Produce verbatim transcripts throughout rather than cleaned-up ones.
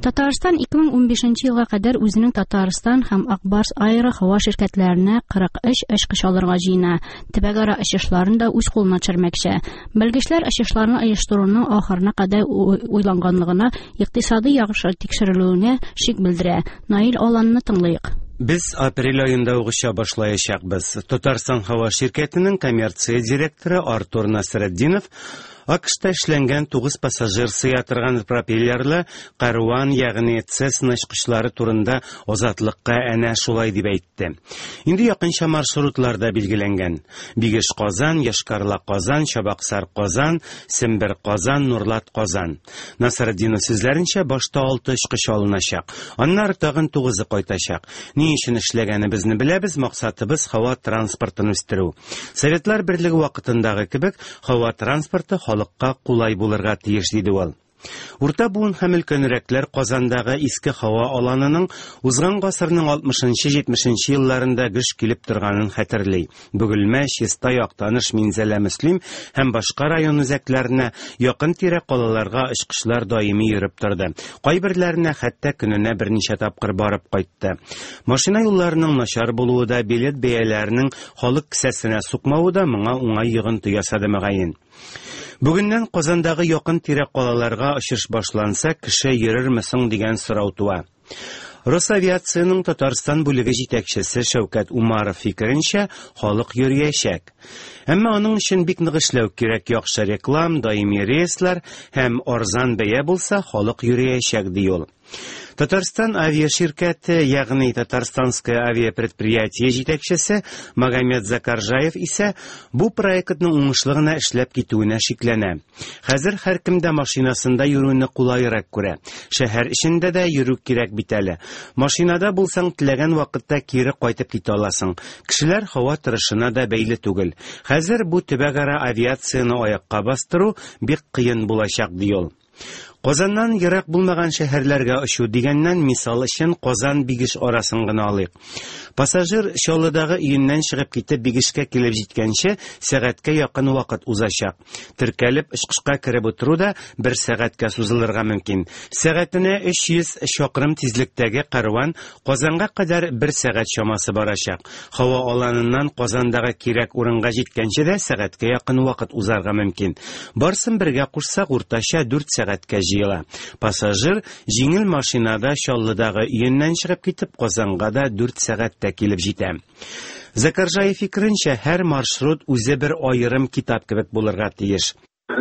Татарстан ике мең унбишенче елга кадәр үзенең Татарстан һәм Акбарс аэро һава ширкәтләренә кырык өч очкыч алырга җыена. Төбәкара очышларын да үз кулына төшермәкче. Белгечләр очышларны оештыруның ахырына кадәр уйлаганлыгына, икътисади яхшы тикшерелүенә шик белдерә. Наил Аланны тыңлыйк. Без апрель айында угыша башлаячакбыз. Татарстан һава ширкәтенең коммерция директоры Артур Насретдинов АКШта эшләнгән тугыз пассажир сыя торган пропеллерлы Карван, ягъни Цесна очкычлары турында Азатлыкка әнә шулай дип әйтте. Инде якынча маршрутларда билгеләнгән. Бигеш-Казан, Яшкарла-Казан, Чабаксар-Казан, Сембер-Казан, Нурлат-Казан. Насретдинов сүзләренчә, башта алты очкыч алыначак. Аннары тагын тугызы кайтачак. Ни өчен эшләгәнебезне беләбез, максатыбыз һава транспортын үстерү. Советлар Берлеге вакытындагы кебек, һава транспорты халыкка кулай булырга тиеш диде ул. Урта буын һәм өлкәнрәкләр Казандагы иске һава аланының узган гасырның алтмышынчы-җитмешенче елларында гөш килеп торганын хәтерли. Бөгелмә, Чистай, Актаныш, Минзәлә, Мөслим һәм башка район үзәкләренә, якын тирә калаларга очкычлар даими йөреп торды. Кайберләренә хәтта көненә берничә тапкыр барып кайтты. Машина юлларының начар булуы да, билет бәяләренең халык кесәсенә сукмавы да моңа уңай йогынты ясады мөгаен. Бүгеннән Казандагы якын тирә калаларга очыш башланса, кеше йөрерме соң дигән сорау туа. Росавиациянең Татарстан бүлеге җитәкчесе Шәүкәт Умаров фикеренчә, халык йөрячәк. Әмма аның өчен бик нык эшләү кирәк, яхшы реклам, даими рейслар һәм арзан бәя булса, халык йөрячәк ди ул. Татарстан авиаширкәте, ягъни Татарстанское авиапредприятие җитәкчесе Магомед Закаржаев исә бу проектның уңышлы гына эшләп китүенә шикләнә. Хәзер һәркемдә машинасында йөрүне кулайрак күрә. Шәһәр эчендә дә йөрү кирәк бит әле. Машинада булсаң, теләгән вакытта кире кайтып китә аласың. Кешеләр һава торышына да бәйле түгел. Хәзер бу төбәкара авиацияны аякка бастыру бик кыен булачак ди ул. Казаннан ерак булмаган шәһәрләргә очу дигәннән мисал өчен Казан Бигеш арасын гына алыйк. Пассажир Чаллыдагы өеннән чыгып китеп Бигешкә килеп җиткәнче сәгатькә якын вакыт узачак. Теркәлеп очкышка кереп утыру да бер сәгатькә сузылырга мөмкин. Сәгатенә өч йөз чакрым тизлектәге Карван Казанга кадәр бер сәгать чамасы барачак. Һава аланыннан Казандагы кирәк урынга җиткәнче дә сәгатькә якын вакыт узарга мөмкин. Барсын бергә кушсак, уртача дүрт сәгатькә җыела. Пассажир җиңел машинада Чаллыдагы өеннән чыгып китеп Казанга да дүрт сәгатьтә килеп җитә. Закаржаев фикеренчә, һәр маршрут үзе бер аерым китап кебек булырга тиеш.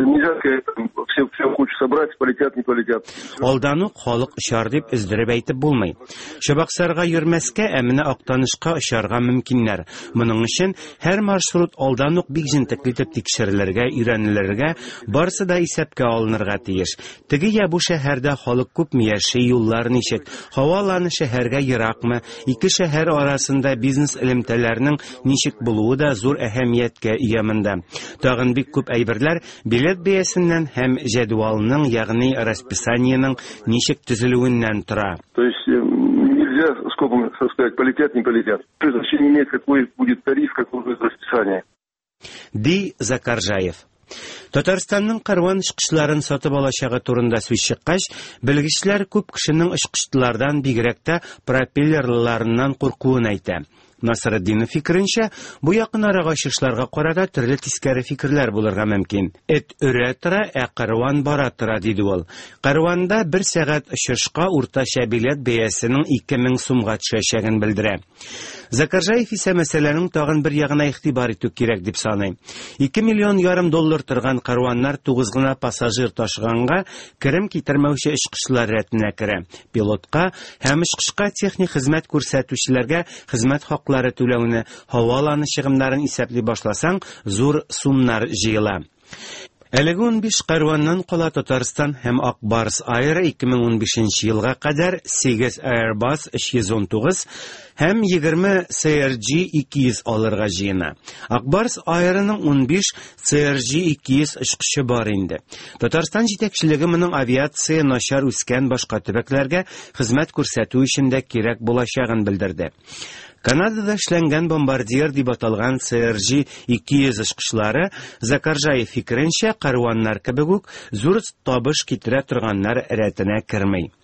Всем, всем хочешь собрать, полетят, не полетят. Алдан ук халык очар дип өздереп әйтеп булмый. Чабаксарга йөрмәскә, ә менә Актанышка очарга мөмкиннәр. Моның өчен һәр маршрут алдан ук бик җентекле итеп тикшерелергә, өйрәнелергә, барысы да исәпкә алынырга тиеш. Теге я бу шәһәрдә халык күпме яши, юллар ничек, һава аланы шәһәргә еракмы, ике шәһәр арасында бизнес элемтәләренең ничек булуы да зур әһәмияткә ия монда. Тагын бик күп әйберләр билет бәясеннән һәм җадвалның, ягъни расписаниеның ничек төзелүеннән тора. То есть нельзя скопом сказать, полетят, не полетят. То есть вообще не имеет, какой будет тариф, какое будет расписание. Ди Закаржаев. Татарстанның Карван очкычларын сатып алачагы турында сүз чыккач, белгечләр күп кешенең очкычлардан бигрәк тә пропеллерларыннан куркуын әйтә. Насретдинов фикеренчә, бу якын арага очышларга карата төрле тискәре фикерләр булырга мөмкин. Эт өрә тора, ә Карван бара тора диде ул. Карванда бер сәгать очышка уртача билет бәясенең ике мең сумга төшәчәген белдерә. Закаржаев исә мәсьәләнең тагын бер ягына игътибар итү кирәк дип саный. ике миллион ярым доллар торган Карваннар тугыз гына пассажир ташыганга керем китермәүче очкычлар рәтенә керә. Пилотка һәм очкышка техник хезмәт күрсәтүчеләргә хезмәт хаклары түләүне, һава аланы чыгымнарын исәпли башласаң, зур сумнар җыела. Әлеге унбиш Карваннан кала Татарстан һәм Акбарс аэро ике мең унбишенче елга кадәр сигез Airbus өч йөз он тугыз һәм егерме си ар джи ике йөз алырга җыена. Акбарс аэроның унбиш си ар джи ике йөз очкычы бар инде. Татарстан җитәкчелеге моның авиация начар үскән башка төбәкләргә хезмәт күрсәтү өчен дә кирәк булачагын белдерде. Канадада эшләнгән бомбардир дип аталган си ар джи ике йөз очкычлары Закаржаев фикеренчә Карваннар кебек үк зур табыш китерә торганнар рәтенә кермәй.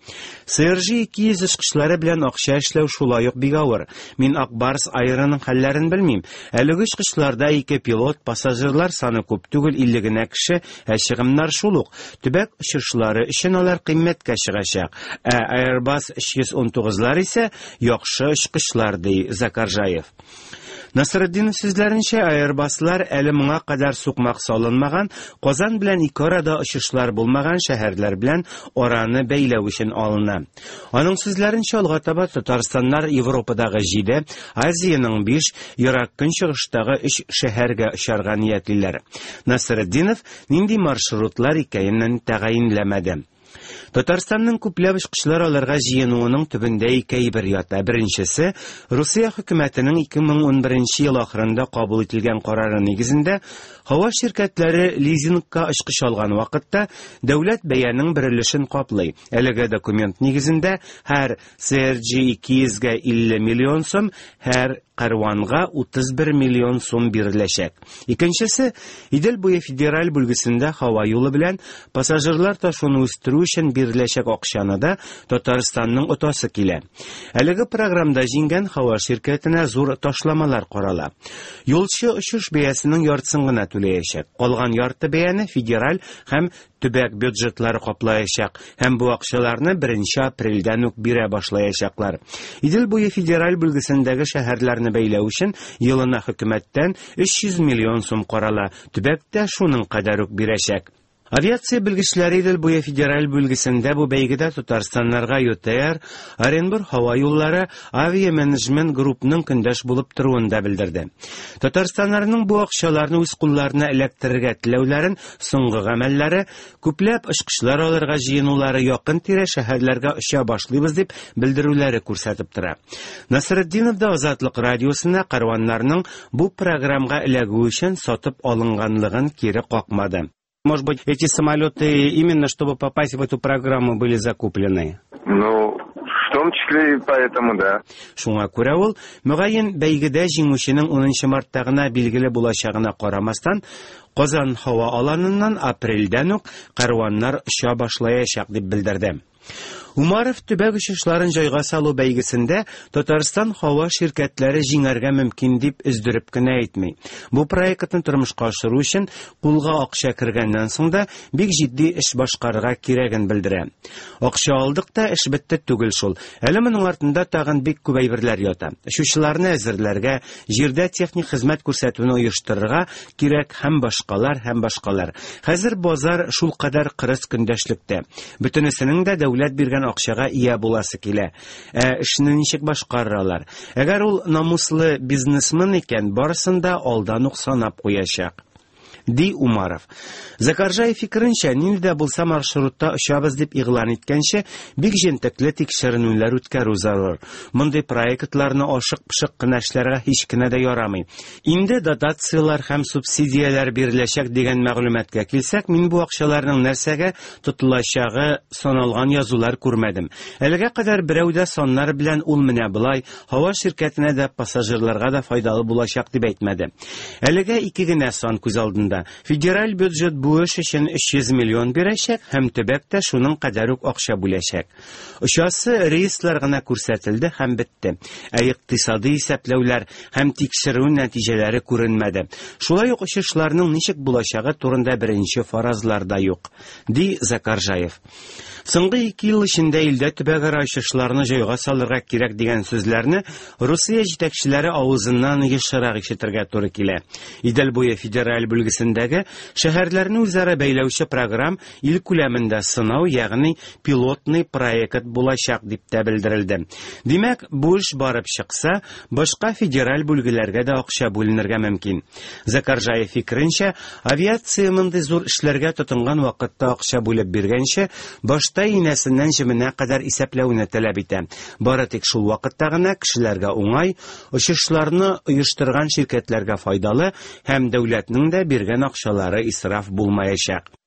Си Эр Джи ике йөз очкычлары белән акча эшләү шулай ук бик авыр. Мин Акбарс Аэроның хәлләрен белмим. Әлеге очкычларда ике пилот, пассажирлар саны күп түгел, илле генә кеше, ә чыгымнар шул ук. Төбәк очышлары өчен алар кыйммәткә чыгачак. Ә Airbus өч йөз ун тугызлар исә яхшы очкычлар, ди Закаржаев. Насретдинов сүзләренчә, Airbus'лар әле моңа кадәр сукмак салынмаган, Казан белән ике арада очышлар булмаган шәһәрләр белән араны бәйләү өчен алына. Аның сүзләренчә, алга таба Татарстаннар Европадагы җиде, Азияның биш, Ерак көнчыгыштагы өч шәһәргә очарга ниятлиләр. Насретдинов нинди маршрутлар икәнен тәгаенләмәде. Татарстанның күпләп очкычлар аларга җыенуының төбендә ике әйбер ята. Беренчесе, Русия хөкүмәтенең ике мең ун беренче ел ахырында кабул ителгән карары нигезендә һава ширкәтләре лизингка очкыч алган вакытта дәүләт бәянең бер өлешен каплый. Әлеге документ нигезендә һәр Си Эр Джи ике йөзгә илле миллион сум, һәр Карванга утыз бер миллион сум биреләчәк. Икенчесе, Идел буе федераль бүлгесендә һава юлы белән пассажирлар ташуны үстерү өчен биреләчәк акчаны да Татарстанның отасы килә. Әлеге программда җиңгән һава ширкәтенә зур ташламалар карала. Юлчы очыш бәясенең яртысын гына түләячәк. Калган ярты бәяне федераль һәм төбәк бюджетлары каплаячак, һәм бу акчаларны беренче апрельдән үк бирә башлаячаклар. Идел буе федераль бүлгесендәге шәһәрләрне бәйләү өчен елына хөкүмәттән өч йөз миллион сум карала. Төбәк тә шуның кадәр үк бирәчәк. Авиация белгечләре Идел буе федераль бүлгесендә бу бәйгедә Татарстаннарга Ю Т Р, Оренбург һава юллары авиаменеджмент группның көндәш булып торуында белдерде. Татарстаннарның бу акчаларны үз кулларына эләктерергә теләүләрен, соңгы гамәлләре, күпләп очкычлар алырга җыенулары якын тирә шәһәрләргә оча башлыйбыз дип белдерүләре күрсәтеп тора. Насретдинов да Азатлык радиосына карваннарның бу программага эләгү өчен сатып алынганлыгын кире какмады. Может быть, эти самолеты именно чтобы попасть в эту программу были закуплены? Ну, в том числе и поэтому, да. Шуңа күрә ул, мөгаен бәйгедә җиңүченең унынчы мартта гына билгеле булачагына карамастан, Казан һава аланыннан апрельдән үк карваннар оча башлаячак дип белдерде. Умаров төбәк очышларын җайга салу бәйгесендә Татарстан һава ширкәтләре җиңәргә мөмкин дип өздереп кенә әйтми. Бу проектны тормышка ашыру өчен кулга акча кергәннән соң да бик җитди эш башкарырга кирәген белдерә. Акча алдык та эш бетте түгел шул. Әле моның артында тагын бик күп әйберләр ята. Очучыларны әзерләргә, җирдә техник хезмәт күрсәтүне оештырырга кирәк һәм башкалар һәм башкалар. Хәзер базар шул кадәр кырыс көндәшлектә. Бөтенесенең дә дәүләт биргән акчага ия буласы килә. Ә эшне ничек башкаралар? Әгәр ул намуслы бизнесмен икән, барысын да алдан ук санап куячак. Ди Умаров. Закаржаев фикеренчә, нинди дә булса маршрутта очабыз дип игълан иткәнче, бик җентекле тикшеренүләр үткәрү зарур. Мондый проектларны ашык-пышык кына эшләргә һич кенә дә ярамый. Инде дотациялар һәм субсидияләр биреләчәк дигән мәгълүматка килсәк, мин бу акчаларның нәрсәгә тотылачагы саналган язулар күрмәдем. Әлегә кадәр берәү дә саннар белән ул менә булай, һава ширкәтенә дә, пассажирларга да файдалы булачак дип әйтмәде. Әлегә ике генә сан күз алдында. Федераль бюджет бу эш өчен өч йөз миллион бирәчәк һәм төбәк тә шуның кадәр үк акча бүләчәк. Очасы рейслар гына күрсәтелде һәм бетте. Ә икътисади исәпләүләр һәм тикшерү нәтиҗәләре күренмәде. Шулай ук очышларның ничек булачагы турында беренче фаразлар да юк, ди Закаржаев. Соңгы ике ел эчендә илдә төбәкара очышларны җайга салырга кирәк дигән сүзләрне Русия җитәкчеләре авызыннан ешрак ишетергә туры килә. Идел буе федераль бүлгесендәге шәһәрләрне үзара бәйләүче программ ил күләмендә сынау, ягъни пилотный проект булачак дип тә белдерелде. Димәк, бу эш барып чыкса, башка федераль бүлгеләргә дә акча бүленергә мөмкин. Закаржаев фикеренчә, авиация мондый зур эшләргә тотынган вакытта акча бүлеп биргәнче, башта инәсеннән җименә кадәр исәпләүне таләп итә. Бары тик шул вакытта гына кешеләргә уңай, очышларны оештырган ширкәтләргә файдалы һәм дәүләтнең дә биргән акчалары исраф булмаячак.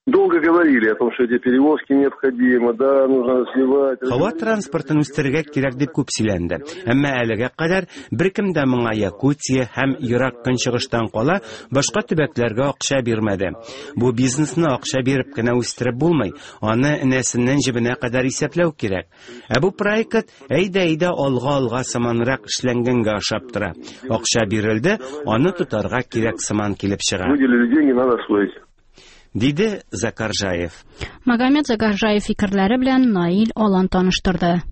Долго говорили о том, что эти перевозки необходимы, да, нужно сливать. Һава транспортын үстерергә кирәк дип күп сөйләнде. Әмма әлегә кадәр беркем дә моңа Якутия һәм Ерак Көнчыгыштан кала башка төбәкләргә акча бирмәде. Бу бизнесны акча биреп кенә үстереп булмый, аны нәсеннән җибенә кадәр исәпләү кирәк. Ә бу проект әйдә-әйдә алга-алга сыманрак эшләнгәнгә ошап тора. Акча бирелде, аны тотарга кирәк сыман килеп чыга. Выделили деньги, надо освоить. Диде Закаржаев. Магомед Закаржаев фикерләре белән Наил Алан таныштырды.